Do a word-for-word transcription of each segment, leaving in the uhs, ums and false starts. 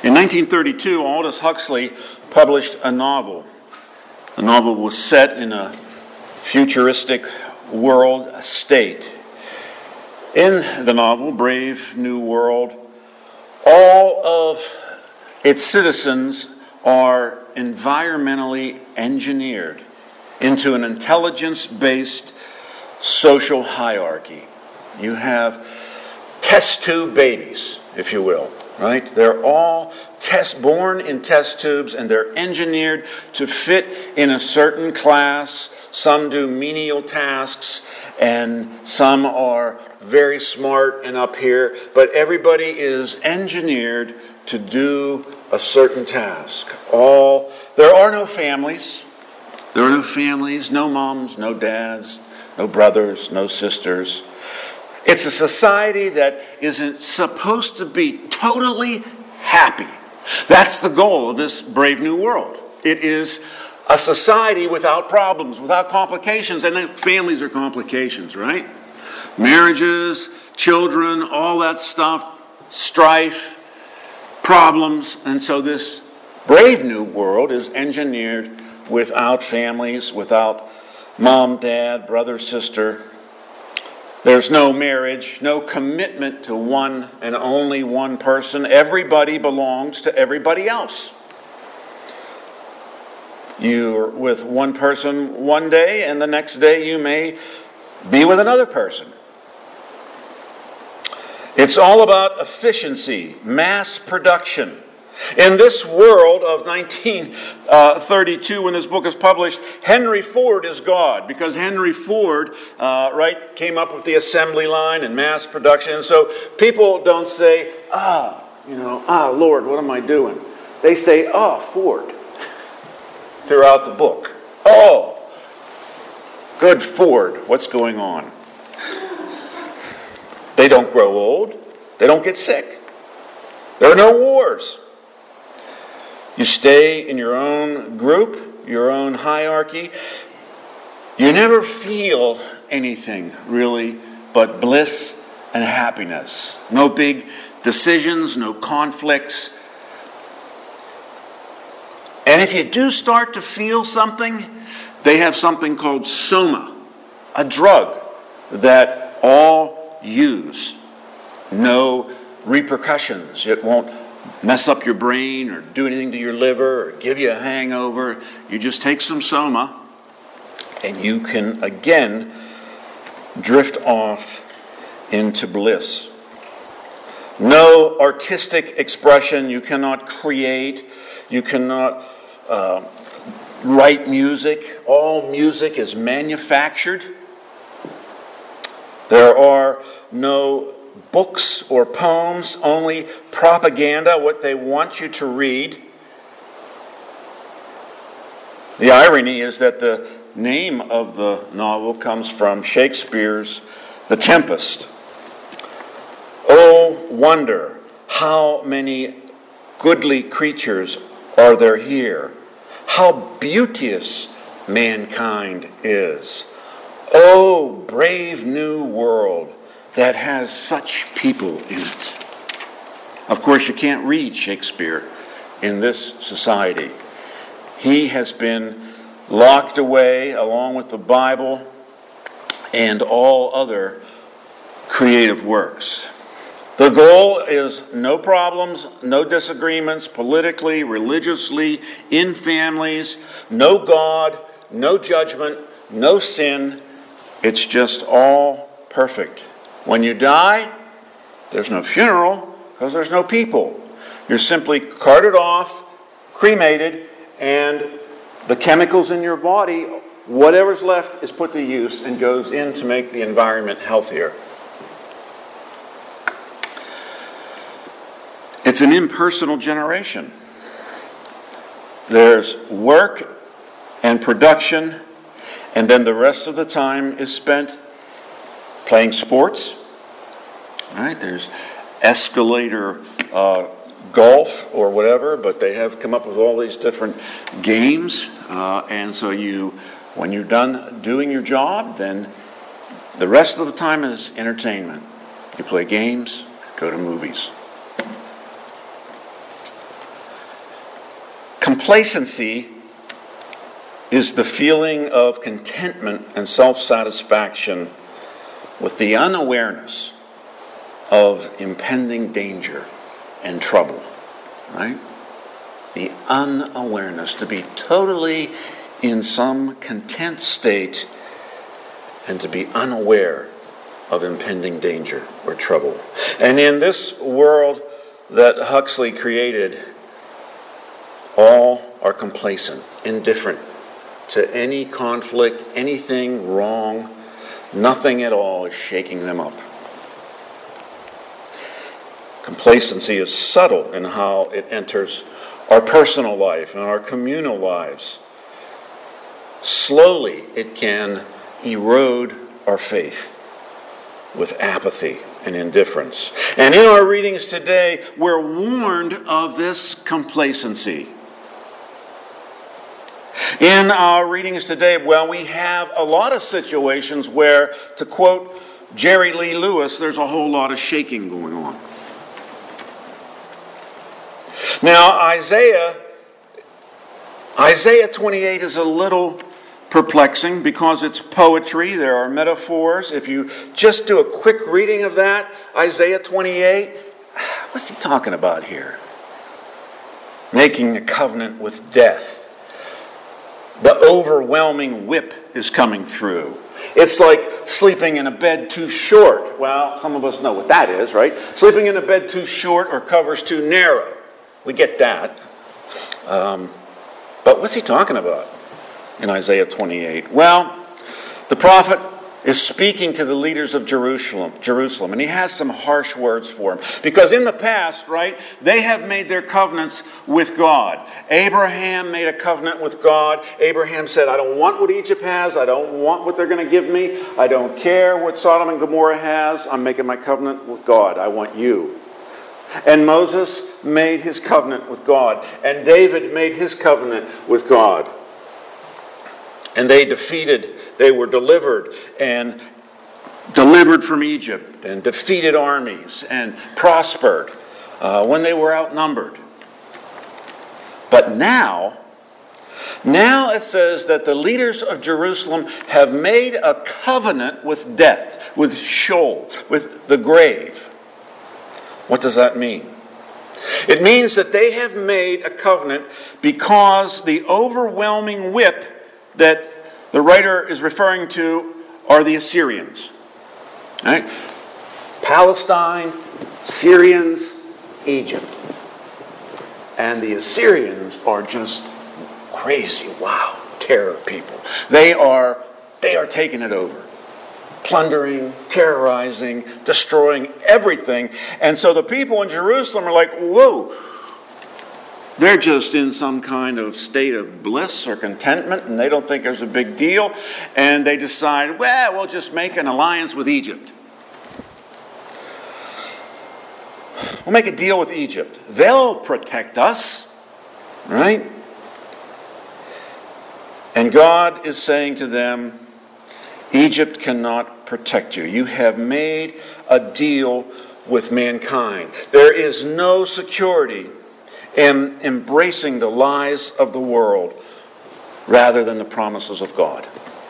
In nineteen thirty-two, Aldous Huxley published a novel. The novel was set in a futuristic world state. In the novel, Brave New World, all of its citizens are environmentally engineered into an intelligence-based social hierarchy. You have test tube babies, if you will, right? They're all test born in test tubes, and they're engineered to fit in a certain class. Some do menial tasks, and some are very smart and up here, but everybody is engineered to do a certain task. All there are no families. There are no families, no moms, no dads, no brothers, no sisters. It's a society that isn't supposed to be totally happy. That's the goal of this Brave New World. It is a society without problems, without complications, and then families are complications, right? Marriages, children, all that stuff, strife, problems, and so this Brave New World is engineered without families, without mom, dad, brother, sister. There's no marriage, no commitment to one and only one person. Everybody belongs to everybody else. You're with one person one day, and the next day you may be with another person. It's all about efficiency, mass production. In this world of nineteen thirty-two, when this book is published, Henry Ford is God, because Henry Ford, uh, right, came up with the assembly line and mass production. And so people don't say, ah, you know, ah, Lord, what am I doing? They say, ah, Ford, throughout the book. Oh, good Ford, what's going on? They don't grow old. They don't get sick. There are no wars. You stay in your own group, your own hierarchy. You never feel anything, really, but bliss and happiness. No big decisions, no conflicts. And if you do start to feel something, they have something called Soma, a drug that all use. No repercussions. It won't mess up your brain or do anything to your liver or give you a hangover. You just take some Soma and you can again drift off into bliss. No artistic expression. You cannot create. You cannot uh, write music. All music is manufactured. There are no books or poems, only propaganda, what they want you to read. The irony is that the name of the novel comes from Shakespeare's The Tempest. Oh, wonder, how many goodly creatures are there here? How beauteous mankind is. Oh, brave new world that has such people in it. Of course, you can't read Shakespeare in this society. He has been locked away along with the Bible and all other creative works. The goal is no problems, no disagreements, politically, religiously, in families, no God, no judgment, no sin. It's just all perfect. When you die, there's no funeral because there's no people. You're simply carted off, cremated, and the chemicals in your body, whatever's left, is put to use and goes in to make the environment healthier. It's an impersonal generation. There's work and production, and then the rest of the time is spent playing sports. All right, there's escalator uh, golf or whatever, but they have come up with all these different games, uh, and so you, when you're done doing your job, then the rest of the time is entertainment. You play games, go to movies. Complacency is the feeling of contentment and self-satisfaction with the unawareness of impending danger and trouble, right? The unawareness, to be totally in some content state and to be unaware of impending danger or trouble. And in this world that Huxley created, all are complacent, indifferent to any conflict, anything wrong. Nothing at all is shaking them up. Complacency is subtle in how it enters our personal life and our communal lives. Slowly, it can erode our faith with apathy and indifference. And in our readings today, we're warned of this complacency. In our readings today, well, we have a lot of situations where, to quote Jerry Lee Lewis, there's a whole lot of shaking going on. Now, Isaiah, Isaiah twenty-eight is a little perplexing because it's poetry. There are metaphors. If you just do a quick reading of that, Isaiah twenty-eight, what's he talking about here? Making a covenant with death. The overwhelming whip is coming through. It's like sleeping in a bed too short. Well, some of us know what that is, right? Sleeping in a bed too short or covers too narrow. We get that. Um, but what's he talking about in Isaiah twenty-eight? Well, the prophet is speaking to the leaders of Jerusalem, Jerusalem, and he has some harsh words for them. Because in the past, right, they have made their covenants with God. Abraham made a covenant with God. Abraham said, I don't want what Egypt has. I don't want what they're going to give me. I don't care what Sodom and Gomorrah has. I'm making my covenant with God. I want you. And Moses made his covenant with God. And David made his covenant with God. And they defeated, they were delivered and delivered from Egypt and defeated armies and prospered uh, when they were outnumbered. But now, now it says that the leaders of Jerusalem have made a covenant with death, with Sheol, with the grave. What does that mean? It means that they have made a covenant because the overwhelming whip that the writer is referring to are the Assyrians. Right? Palestine, Syrians, Egypt. And the Assyrians are just crazy, wow, terror people. They are, they are taking it over. Plundering, terrorizing, destroying everything. And so the people in Jerusalem are like, whoa. They're just in some kind of state of bliss or contentment, and they don't think there's a big deal. And they decide, well, we'll just make an alliance with Egypt. We'll make a deal with Egypt. They'll protect us, right? And God is saying to them, Egypt cannot protect you. You have made a deal with mankind. There is no security in embracing the lies of the world rather than the promises of God.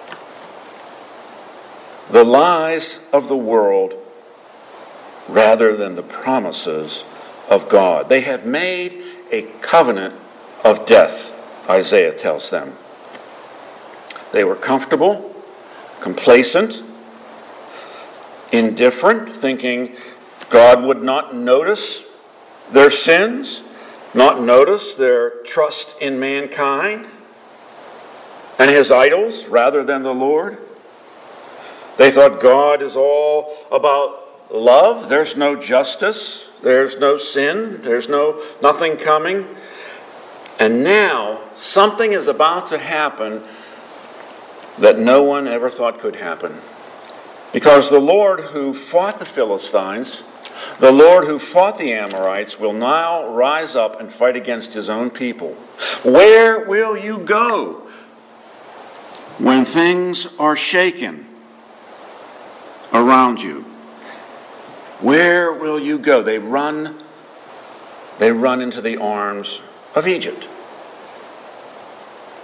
The lies of the world rather than the promises of God. They have made a covenant of death, Isaiah tells them. They were comfortable, complacent, indifferent, thinking God would not notice their sins, not notice their trust in mankind and his idols rather than the Lord. They thought God is all about love. There's no justice. There's no sin. There's no nothing coming. And now something is about to happen that no one ever thought could happen. Because the Lord who fought the Philistines, the Lord who fought the Amorites, will now rise up and fight against his own people. Where will you go when things are shaken around you? Where will you go? They run, they run into the arms of Egypt.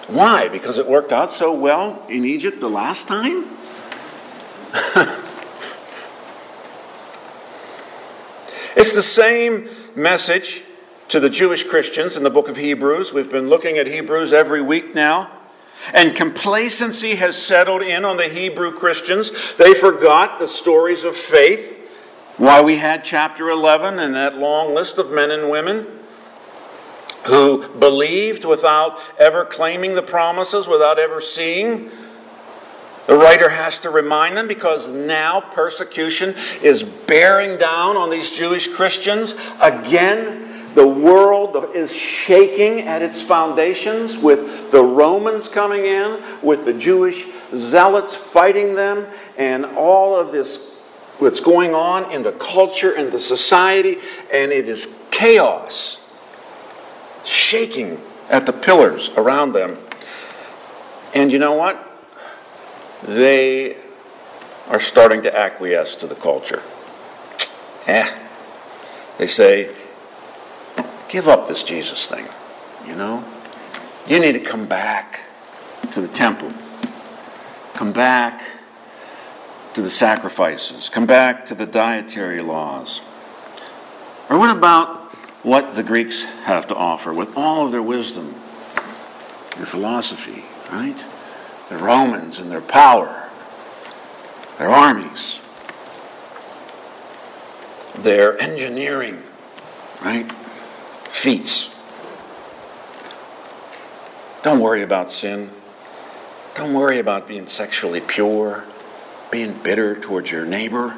Why? Because it worked out so well in Egypt the last time? It's the same message to the Jewish Christians in the book of Hebrews. We've been looking at Hebrews every week now. And complacency has settled in on the Hebrew Christians. They forgot the stories of faith. Why we had chapter eleven and that long list of men and women who believed without ever claiming the promises, without ever seeing. The writer has to remind them because now persecution is bearing down on these Jewish Christians. Again, the world is shaking at its foundations with the Romans coming in, with the Jewish zealots fighting them, and all of this what's going on in the culture and the society, and it is chaos, shaking at the pillars around them. And you know what? They are starting to acquiesce to the culture. Eh. They say, give up this Jesus thing, you know? You need to come back to the temple. Come back to the sacrifices. Come back to the dietary laws. Or what about what the Greeks have to offer with all of their wisdom, their philosophy, right? The Romans and their power, their armies, their engineering, right? Feats. Don't worry about sin. Don't worry about being sexually pure, being bitter towards your neighbor.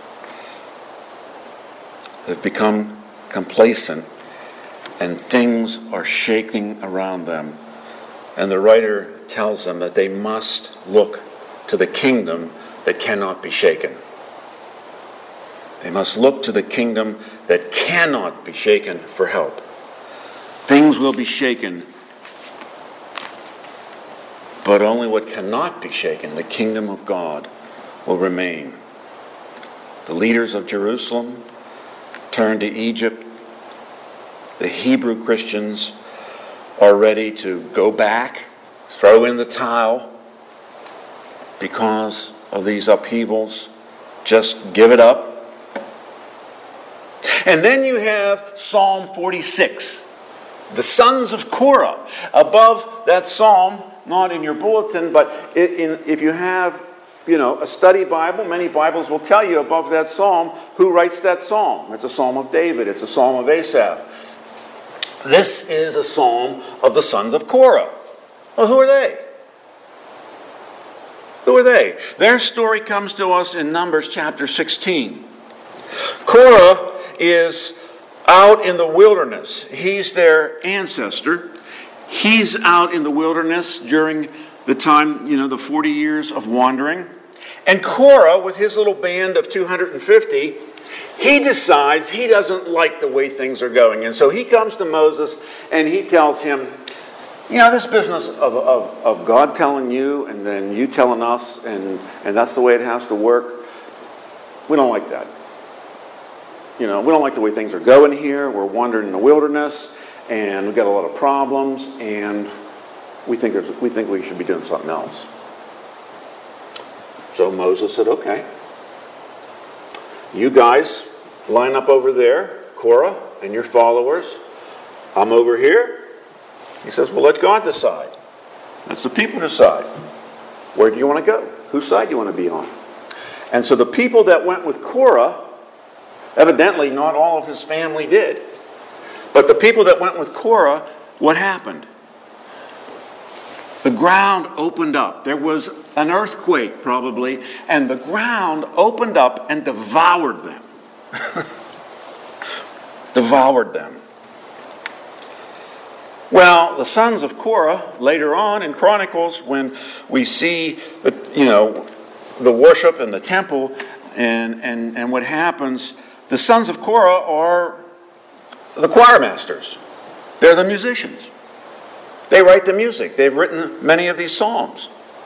They've become complacent, and things are shaking around them. And the writer tells them that they must look to the kingdom that cannot be shaken. They must look to the kingdom that cannot be shaken for help. Things will be shaken, but only what cannot be shaken, the kingdom of God, will remain. The leaders of Jerusalem turn to Egypt. The Hebrew Christians are ready to go back, throw in the towel because of these upheavals. Just give it up. And then you have Psalm forty-six, the sons of Korah. Above that psalm, not in your bulletin, but in, if you have, you know, a study Bible, many Bibles will tell you above that psalm who writes that psalm. It's a psalm of David. It's a psalm of Asaph. This is a psalm of the sons of Korah. Well, who are they? Who are they? Their story comes to us in Numbers chapter sixteen. Korah is out in the wilderness. He's their ancestor. He's out in the wilderness during the time, you know, the forty years of wandering. And Korah, with his little band of two hundred fifty, he decides he doesn't like the way things are going. And so he comes to Moses and he tells him, you know, this business of, of, of God telling you and then you telling us, and, and that's the way it has to work, we don't like that. You know, we don't like the way things are going here. We're wandering in the wilderness, and we've got a lot of problems, and we think there's, we think we should be doing something else. So Moses said, okay, you guys line up over there, Korah and your followers. I'm over here. He says, well, let God decide. Let's the people decide. Where do you want to go? Whose side do you want to be on? And so the people that went with Korah, evidently not all of his family did, but the people that went with Korah, what happened? The ground opened up. There was an earthquake probably, and the ground opened up and devoured them. devoured them. Well, the sons of Korah, later on in Chronicles, when we see the, you know, the worship in the temple and, and, and what happens, the sons of Korah are the choir masters. They're the musicians. They write the music. They've written many of these psalms.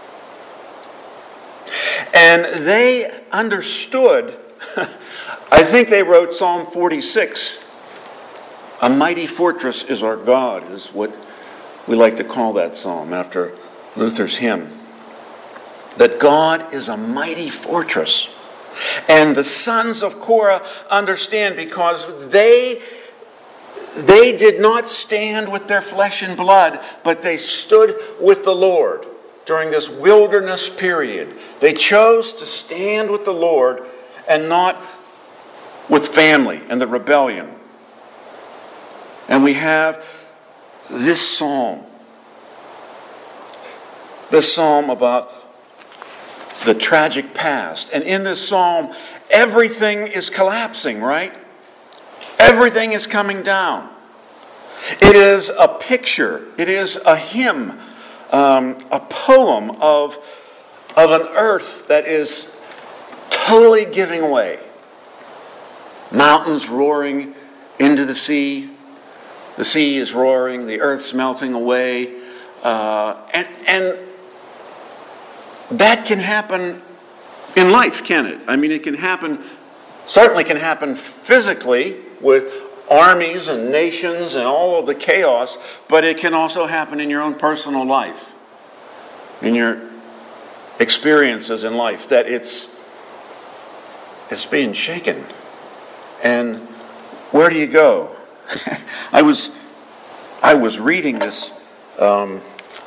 And they understood, I think they wrote Psalm forty-six. A mighty fortress is our God, is what We like to call that psalm after Luther's hymn. That God is a mighty fortress. And the sons of Korah understand because they, they did not stand with their flesh and blood, but they stood with the Lord during this wilderness period. They chose to stand with the Lord and not with family and the rebellion. And we have this psalm. This psalm about the tragic past. And in this psalm, everything is collapsing, right? Everything is coming down. It is a picture. It is a hymn, um, a poem of, of an earth that is totally giving way. Mountains roaring into the sea. The sea is roaring. The earth's melting away. Uh, and, and that can happen in life, can it? I mean, it can happen, certainly can happen physically with armies and nations and all of the chaos, but it can also happen in your own personal life, in your experiences in life, that it's, it's being shaken. And where do you go? I was I was reading this um,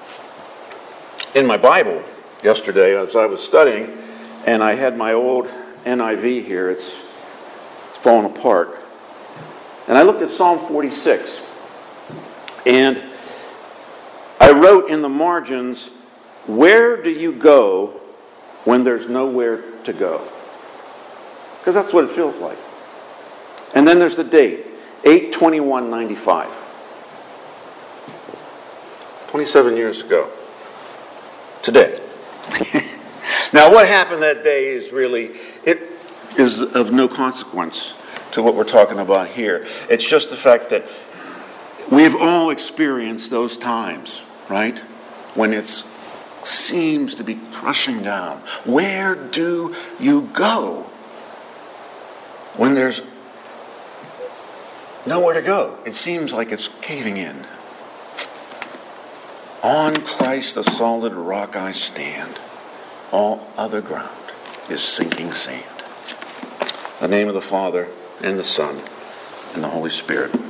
in my Bible yesterday as I was studying, and I had my old N I V here. It's, it's fallen apart. And I looked at Psalm forty-six, and I wrote in the margins, "Where do you go when there's nowhere to go?" Because that's what it feels like. And then there's the date, eight twenty-one ninety-five. twenty-seven years ago. Today. Now what happened that day is really, it is of no consequence to what we're talking about here. It's just the fact that we've all experienced those times, right? When it seems to be crushing down. Where do you go when there's nowhere to go? It seems like it's caving in. On Christ the solid rock I stand. All other ground is sinking sand. In the name of the Father, and the Son, and the Holy Spirit.